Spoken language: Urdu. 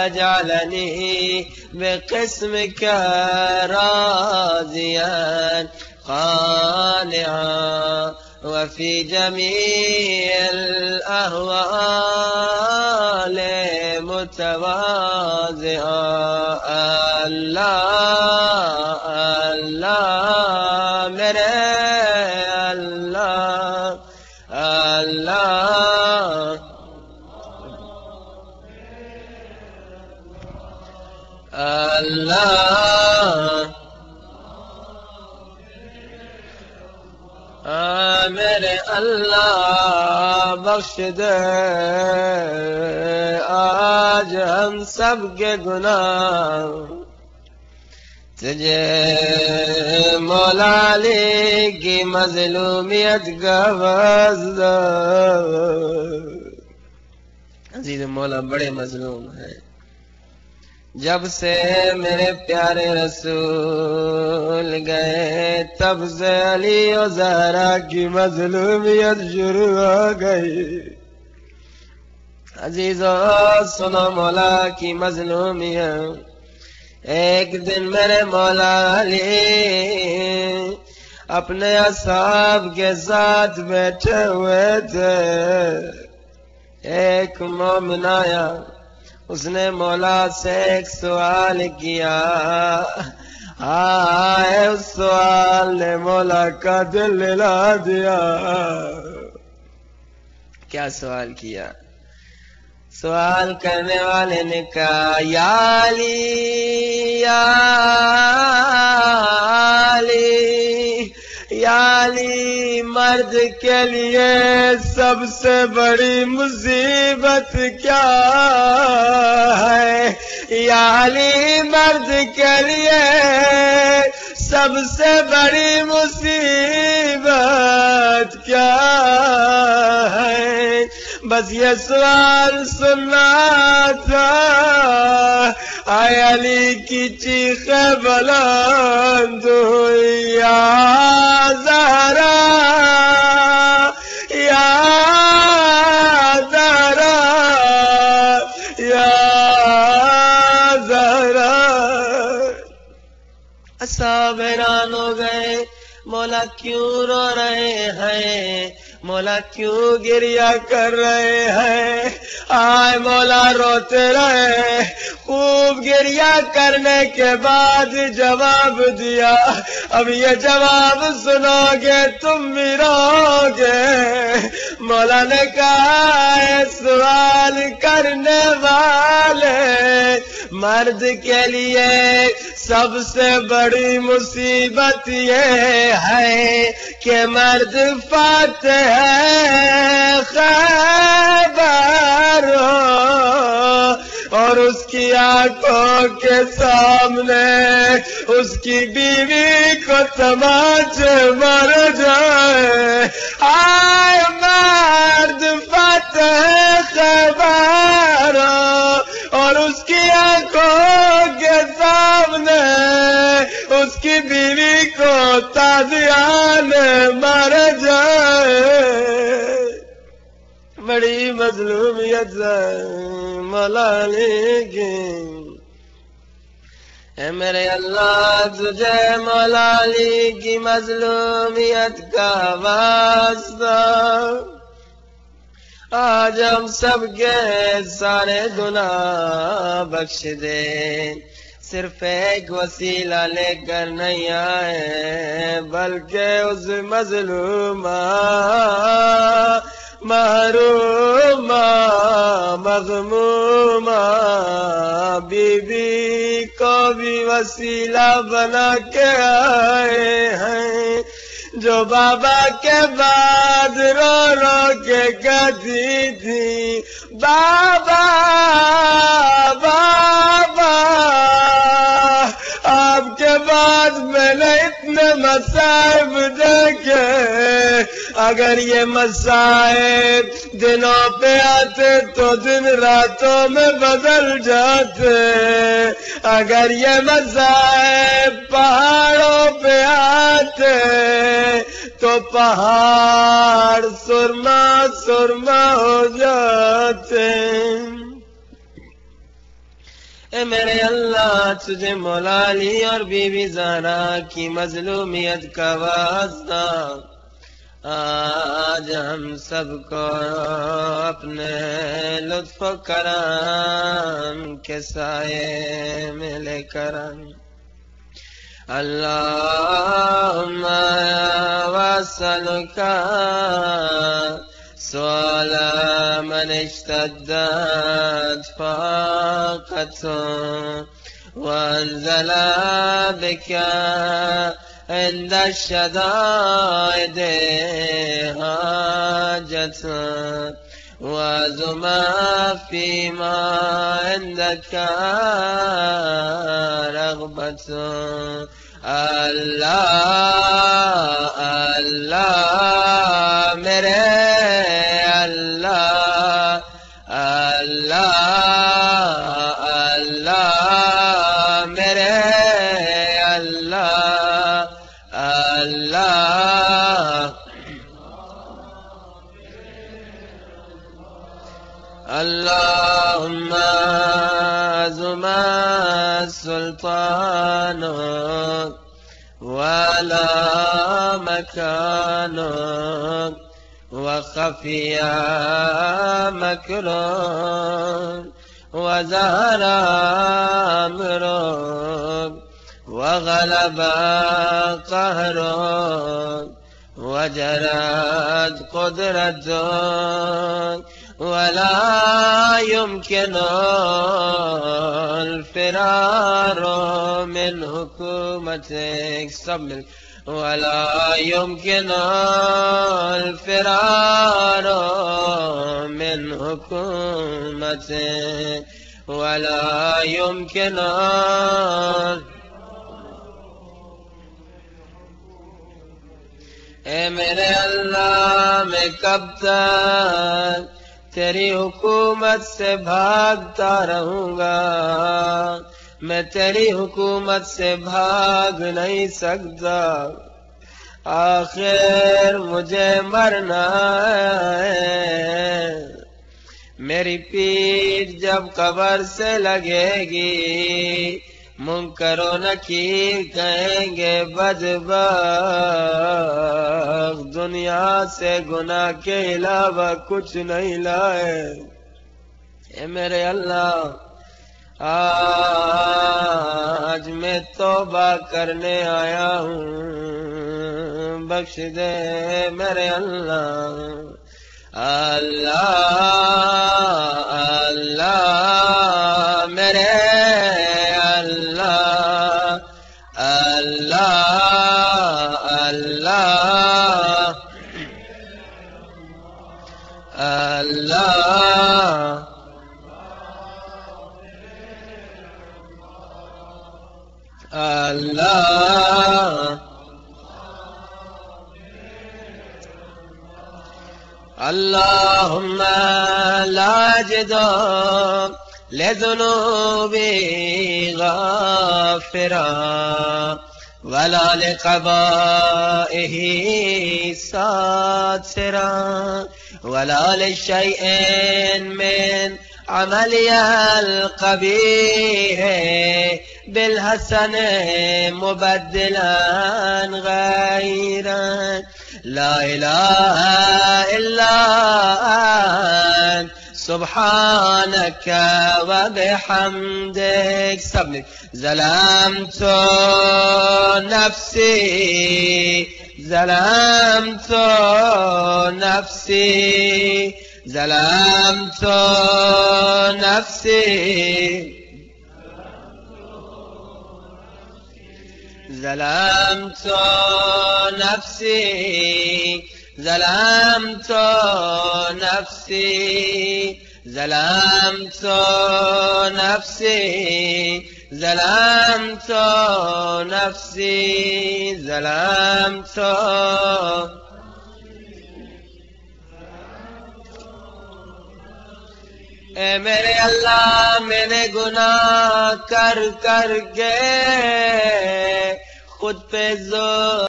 جعلني بقسمك راضيا قانعا وفي جميع الأهوال متواضعا الله الله میرے اللہ اللہ اللہ میرے اللہ بخش دے آج ہم سب کے گناہ تجھے مولا علی کی مظلومیت کا واسطہ عزیز مولا بڑے مظلوم ہیں جب سے میرے پیارے رسول گئے تب سے علی و زہرا کی مظلومیت شروع ہو گئی عزیزو سنو مولا کی مظلومیت ایک دن میرے مولا علی اپنے اصحاب کے ساتھ بیٹھے ہوئے تھے ایک مومن آیا اس نے مولا سے ایک سوال کیا اس سوال نے مولا کا دل ہلا دیا کیا سوال کیا سوال کرنے والے نے کہا یا علی یا علی یا علی مرد کے لیے سب سے بڑی مصیبت کیا ہے یا علی مرد کے لیے سب سے بڑی مصیبت کیا ہے بس یہ سوال سننا تھا آئے علی کی چیخیں بلند ہوئی یا زہرا یا زہرا یا زہرا اصحاب حیران ہو گئے مولا کیوں رو رہے ہیں مولا کیوں گریہ کر رہے ہیں آئے مولا روتے رہے خوب گریہ کرنے کے بعد جواب دیا اب یہ جواب سنو گے تم بھی رو گے مولا نے کہا سوال کرنے والے مرد کے لیے سب سے بڑی مصیبت یہ ہے کہ مرد فاتح خیبر اور اس کی آنکھوں کے سامنے اس کی بیوی کو تماچے مر جائے آئے مرد فاتح خیبر اور اس کی آنکھوں کے سامنے اس کی بیوی کو تازیان مر جائے بڑی مظلومیت مولا علی کی اے میرے اللہ تجھے مولا علی کی مظلومیت کا واسطہ آج ہم سب کے سارے گناہ بخش دے صرف ایک وسیلہ لے کر نہیں آئے بلکہ اس مظلومہ محرومہ مغمومہ بی بی کو بھی وسیلہ بنا کے آئے ہیں جو بابا کے بعد رو رو کے کہتی تھی بابا بابا آپ کے بعد میں نے اتنے مصائب دیکھے اگر یہ مصائب دنوں پہ آتے تو دن راتوں میں بدل جاتے اگر یہ مصائب پہاڑوں پہ آتے تو پہاڑ سرما سرما ہو جاتے اے میرے اللہ تجھے مولا علی اور بی بی زہرا کی مظلومیت کا واسطہ آج ہم سب کو اپنے لطف و کرم کے سائے میں لے کر اللہم واسألک سؤال من اشتدت فاقته وانزل بك عند الشدائد حاجته وعزم فيما عندك رغبته اللہ اللہ میرے اللہ اللہ اللہ میرے اللہ اللہ اللہم عظم سلطانک وعلا مکانک وخفی مکرک وظہر امرک وغلب قہرک وجرت قدرتک ولا يمكن الفرار من حكومتك ولا يمكن الفرار من حكومتك ولا يمكن اے میرے اللہ میں کب تک تیری حکومت سے بھاگتا رہوں گا میں تیری حکومت سے بھاگ نہیں سکتا آخر مجھے مرنا ہے میری پیٹھ جب قبر سے لگے گی منکر و نکیر کہیں گے بدبخت دنیا سے گناہ کے علاوہ کچھ نہیں لائے اے میرے اللہ آج میں توبہ کرنے آیا ہوں بخش دے میرے اللہ اللہ اللہ میرے اللہ اللہ اللہ اللہ اللہ اللہم لا اجد لذنوبی غافرا ولا لقبائه ساترا ولا لشيء من عملی القبیح بالحسن مبدلا غیرا لا الہ الا انت سبحانك وبحمدك سبحانك ظلمت نفسي ظلمت نفسي ظلمت نفسي ظلمت نفسي ظلمت نفسي ظلمت نفسي ظلمت نفسي ظلمت اے میرے اللہ میں نے گناہ کر کر کے خود پہ زور